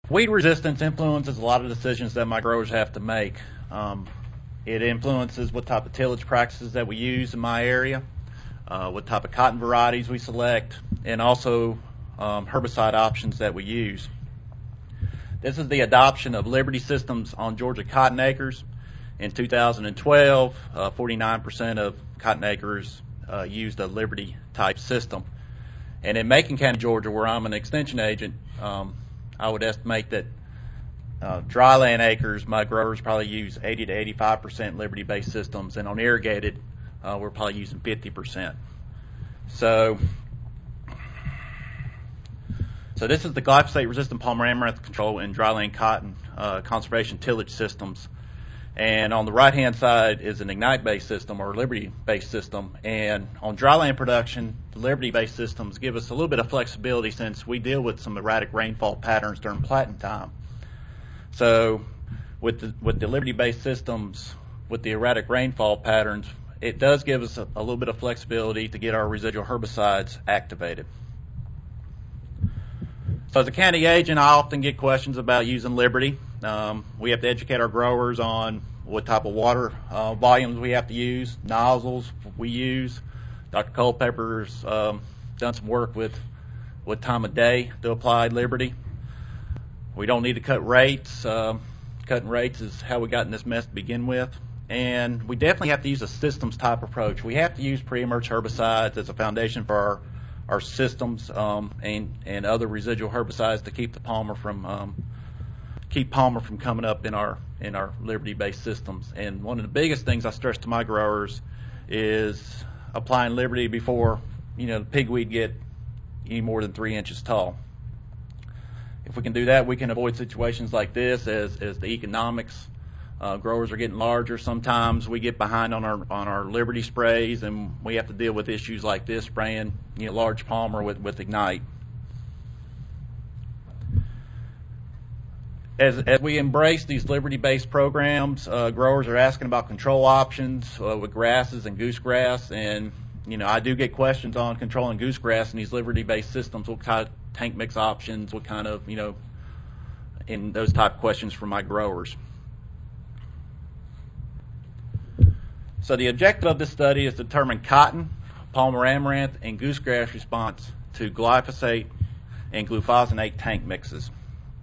Weed resistance influences a lot of decisions that my growers have to make. It influences what type of tillage practices that we use in my area, what type of cotton varieties we select, and also herbicide options that we use. This is the adoption of Liberty systems on Georgia cotton acres. In 2012, 49% of cotton acres used a Liberty type system. And in Macon County, Georgia, where I'm an extension agent, I would estimate that dryland acres, my growers probably use 80 to 85% Liberty-based systems, and on irrigated, we're probably using 50%. So this is the glyphosate-resistant Palmer amaranth control in dryland cotton conservation tillage systems. And on the right-hand side is an Ignite-based system or Liberty-based system. And on dryland production, the Liberty-based systems give us a little bit of flexibility since we deal with some erratic rainfall patterns during planting time. So with the Liberty-based systems, with the erratic rainfall patterns, it does give us a little bit of flexibility to get our residual herbicides activated. So as a county agent, I often get questions about using Liberty. We have to educate our growers on what type of water volumes we have to use, nozzles we use. Dr. Culpepper's done some work with what time of day to apply Liberty. We don't need to cut rates. Cutting rates is how we got in this mess to begin with. And we definitely have to use a systems type approach. We have to use pre-emerge herbicides as a foundation for our systems and other residual herbicides to keep the palmer from coming up in our Liberty-based systems. And one of the biggest things I stress to my growers is applying Liberty before the pigweed get any more than 3 inches tall. If we can do that, we can avoid situations like this as the economics. Growers are getting larger. Sometimes we get behind on our Liberty sprays, and we have to deal with issues like this, spraying large palmer with Ignite. As we embrace these Liberty-based programs, growers are asking about control options with grasses and goosegrass, and I do get questions on controlling goosegrass in these Liberty-based systems. What kind of tank mix options? What kind of and those type of questions from my growers. So the objective of this study is to determine cotton, Palmer amaranth, and goosegrass response to glyphosate and glufosinate tank mixes.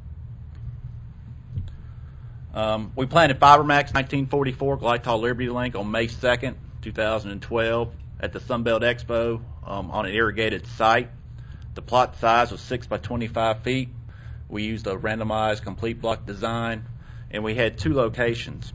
We planted FiberMax 1944 Glytol Liberty Link on May 2nd, 2012 at the Sunbelt Expo on an irrigated site. The plot size was 6 by 25 feet. We used a randomized complete block design, and we had 2 locations.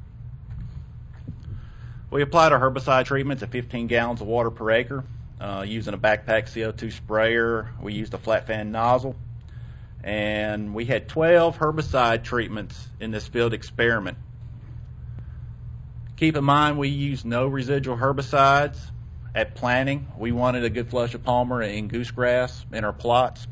We applied our herbicide treatments at 15 gallons of water per acre using a backpack CO2 sprayer. We used a flat fan nozzle. And we had 12 herbicide treatments in this field experiment. Keep in mind we used no residual herbicides at planting. We wanted a good flush of palmer and goosegrass in our plots.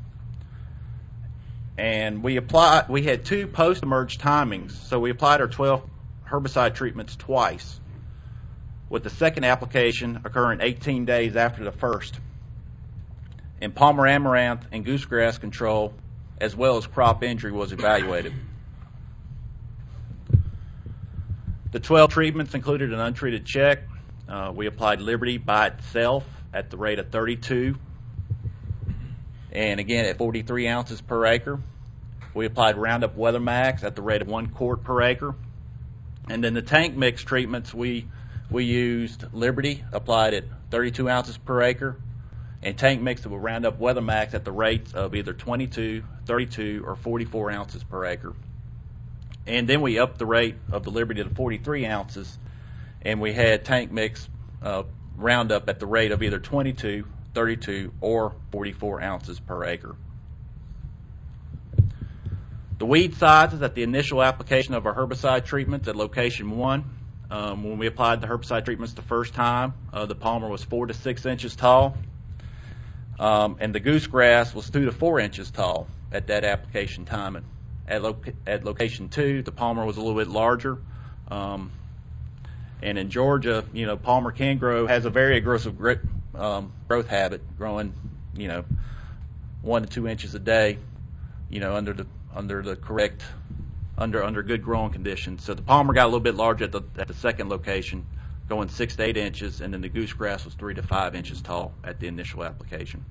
And we had 2 post-emerge timings. So we applied our 12 herbicide treatments twice, with the second application occurring 18 days after the first. And Palmer amaranth and goosegrass control, as well as crop injury, was evaluated. The 12 treatments included an untreated check. We applied Liberty by itself at the rate of 32, and again at 43 ounces per acre. We applied Roundup WeatherMax at the rate of 1 quart per acre. And then the tank mix treatments, we used Liberty, applied at 32 ounces per acre, and tank mixed it with Roundup WeatherMax at the rates of either 22, 32, or 44 ounces per acre. And then we upped the rate of the Liberty to 43 ounces, and we had tank mix Roundup at the rate of either 22, 32, or 44 ounces per acre. The weed sizes at the initial application of our herbicide treatments at location 1. When we applied the herbicide treatments the first time, the palmer was 4 to 6 inches tall, and the goosegrass was 2 to 4 inches tall at that application timing. At location 2, the palmer was a little bit larger, and in Georgia, palmer has a very aggressive growth habit, growing 1 to 2 inches a day, under the the correct under good growing conditions. So the palmer got a little bit larger at the second location, going 6 to 8 inches, and then the goosegrass was 3 to 5 inches tall at the initial application.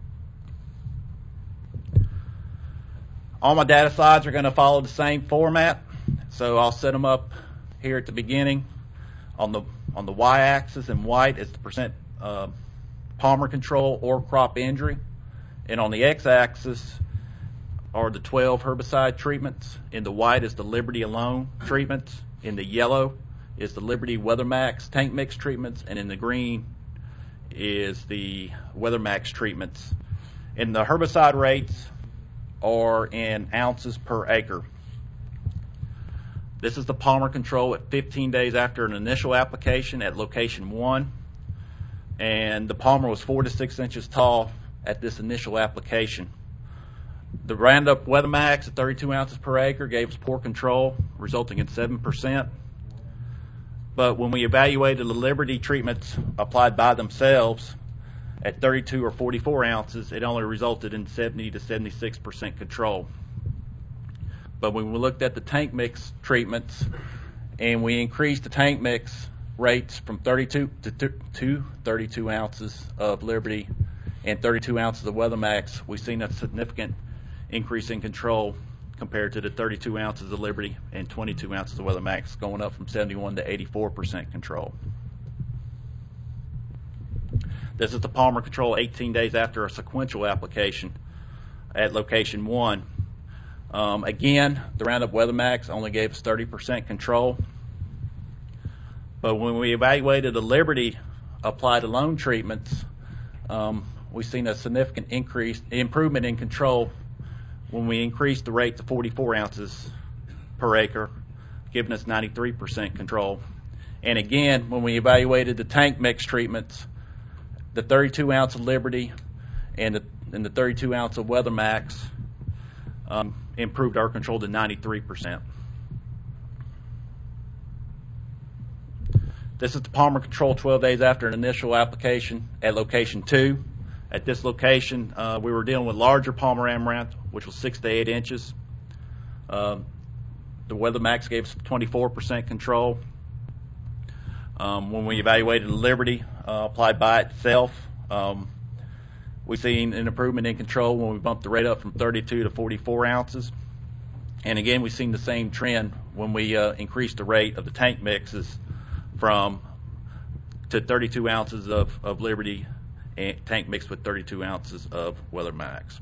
All my data slides are going to follow the same format, so I'll set them up here at the beginning. On the y-axis in white is the percent palmer control or crop injury, and on the x-axis are the 12 herbicide treatments. In the white is the Liberty alone treatments. In the yellow is the Liberty WeatherMax tank mix treatments, and in the green is the WeatherMax treatments. And the herbicide rates are in ounces per acre. This is the palmer control at 15 days after an initial application at location 1, and the palmer was 4 to 6 inches tall at this initial application. The Roundup WeatherMax at 32 ounces per acre gave us poor control, resulting in 7%. But when we evaluated the Liberty treatments applied by themselves at 32 or 44 ounces, it only resulted in 70 to 76% control. But when we looked at the tank mix treatments and we increased the tank mix rates from 32 to 32 ounces of Liberty and 32 ounces of WeatherMax, we've seen a significant increase in control compared to the 32 ounces of Liberty and 22 ounces of WeatherMax, going up from 71 to 84% control. This is the palmer control 18 days after a sequential application at location 1. Again, the Roundup WeatherMax only gave us 30% control. But when we evaluated the Liberty applied alone treatments, we've seen a significant improvement in control when we increased the rate to 44 ounces per acre, giving us 93% control. And again, when we evaluated the tank mix treatments, the 32 ounce of Liberty and the 32 ounce of WeatherMax improved our control to 93%. This is the palmer control 12 days after an initial application at location 2. At this location, we were dealing with larger palmer amaranth, which was 6 to 8 inches. The WeatherMax gave us 24% control. When we evaluated the Liberty applied by itself, we've seen an improvement in control when we bumped the rate up from 32 to 44 ounces. And again, we've seen the same trend when we increased the rate of the tank mixes to 32 ounces of Liberty and tank mixed with 32 ounces of WeatherMax.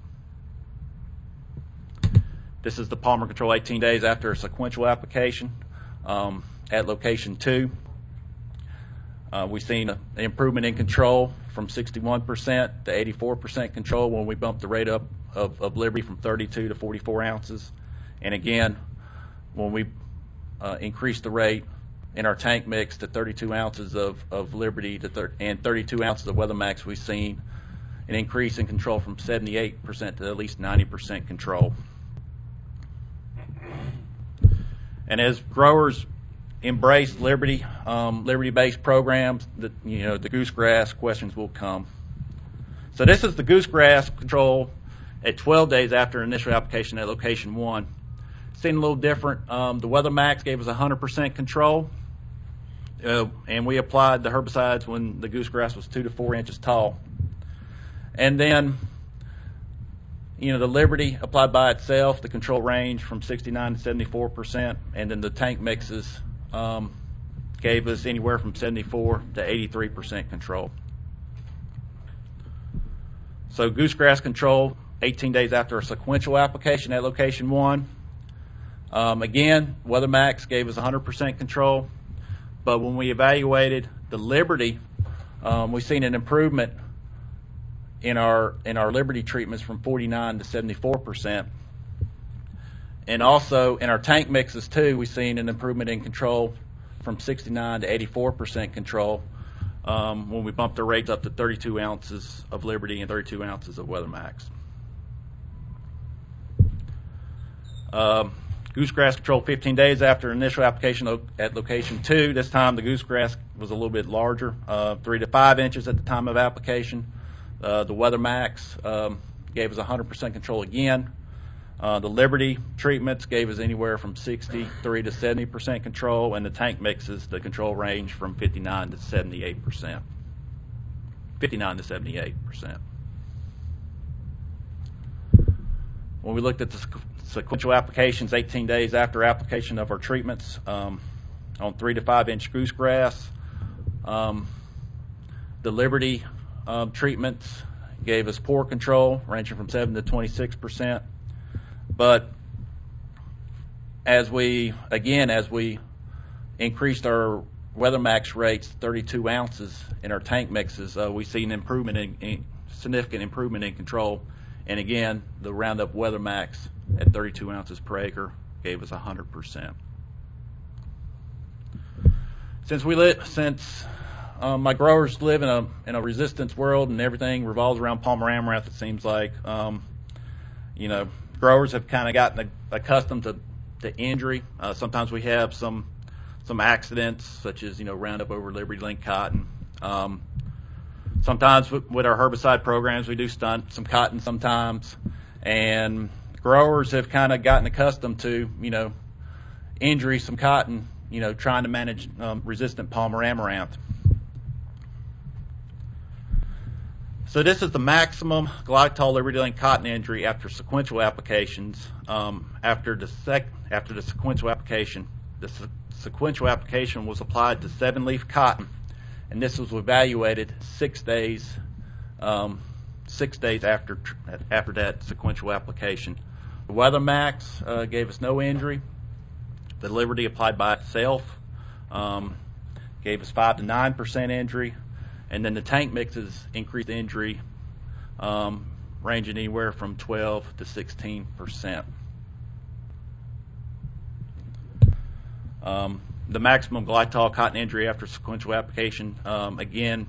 This is the palmer control 18 days after a sequential application at location 2. We've seen an improvement in control from 61% to 84% control when we bumped the rate up of Liberty from 32 to 44 ounces. And again, when we increased the rate in our tank mix to 32 ounces of Liberty and 32 ounces of WeatherMax, we've seen an increase in control from 78% to at least 90% control. And as growers embrace Liberty-based programs, the goosegrass questions will come. So this is the goosegrass control at 12 days after initial application at location 1. Seen a little different. The WeatherMax gave us 100% control, and we applied the herbicides when the goosegrass was 2 to 4 inches tall. And then, the Liberty applied by itself, the control range from 69 to 74%, and then the tank mixes gave us anywhere from 74 to 83% control. So goosegrass control 18 days after a sequential application at location 1. Again, WeatherMax gave us 100% control, but when we evaluated the Liberty, we've seen an improvement in our Liberty treatments from 49 to 74%. And also in our tank mixes too, we've seen an improvement in control from 69 to 84% control when we bumped the rates up to 32 ounces of Liberty and 32 ounces of WeatherMax. Goosegrass control 15 days after initial application at location 2. This time the goosegrass was a little bit larger, 3 to 5 inches at the time of application. The WeatherMax gave us 100% control again. The Liberty treatments gave us anywhere from 63 to 70% control, and the tank mixes, the control range from 59 to 78%. 59 to 78%. When we looked at the sequential applications 18 days after application of our treatments on 3 to 5 inch goosegrass, the Liberty treatments gave us poor control, ranging from 7 to 26%. But as we increased our WeatherMax rates 32 ounces in our tank mixes, we've seen significant improvement in control. And again, the Roundup WeatherMax at 32 ounces per acre gave us 100%. Since my growers live in a resistance world and everything revolves around Palmer Amaranth, it seems like, growers have kind of gotten accustomed to injury. Sometimes we have some accidents, such as Roundup over Liberty Link cotton. Sometimes with our herbicide programs, we do stunt some cotton sometimes, and growers have kind of gotten accustomed to injury, some cotton, trying to manage resistant Palmer Amaranth. So this is the maximum Glycol Liberty Link cotton injury after sequential applications. After the sequential application, the sequential application was applied to 7-leaf cotton, and this was evaluated 6 days after that sequential application. The WeatherMax gave us no injury. The Liberty applied by itself gave us 5 to 9% injury. And then the tank mixes increased injury, ranging anywhere from 12 to 16%. The maximum Glycol cotton injury after sequential application, the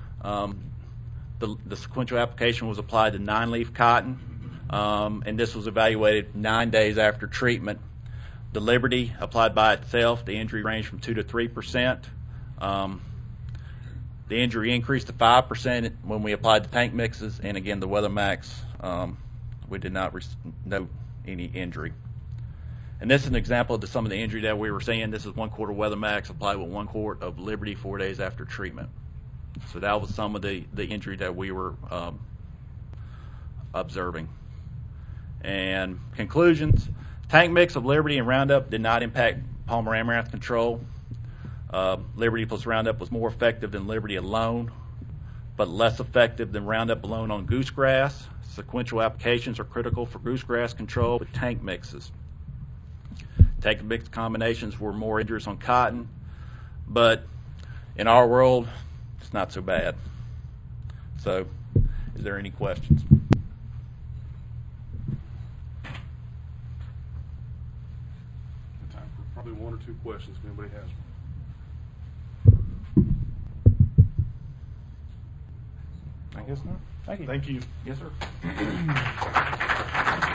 sequential application was applied to 9-leaf cotton, and this was evaluated 9 days after treatment. The Liberty applied by itself, the injury ranged from 2 to 3%. The injury increased to 5% when we applied the tank mixes, and again, the WeatherMax, we did not note any injury. And this is an example of some of the injury that we were seeing. This is 1 quart of WeatherMax applied with 1 quart of Liberty 4 days after treatment. So that was some of the injury that we were observing. And conclusions: tank mix of Liberty and Roundup did not impact Palmer Amaranth control. Liberty plus Roundup was more effective than Liberty alone, but less effective than Roundup alone on goosegrass. Sequential applications are critical for goosegrass control with tank mixes. Tank mix combinations were more injurious on cotton, but in our world, it's not so bad. So, is there any questions? Time for probably 1 or 2 questions if anybody has one. I guess not. Thank you. Thank you. Yes, sir.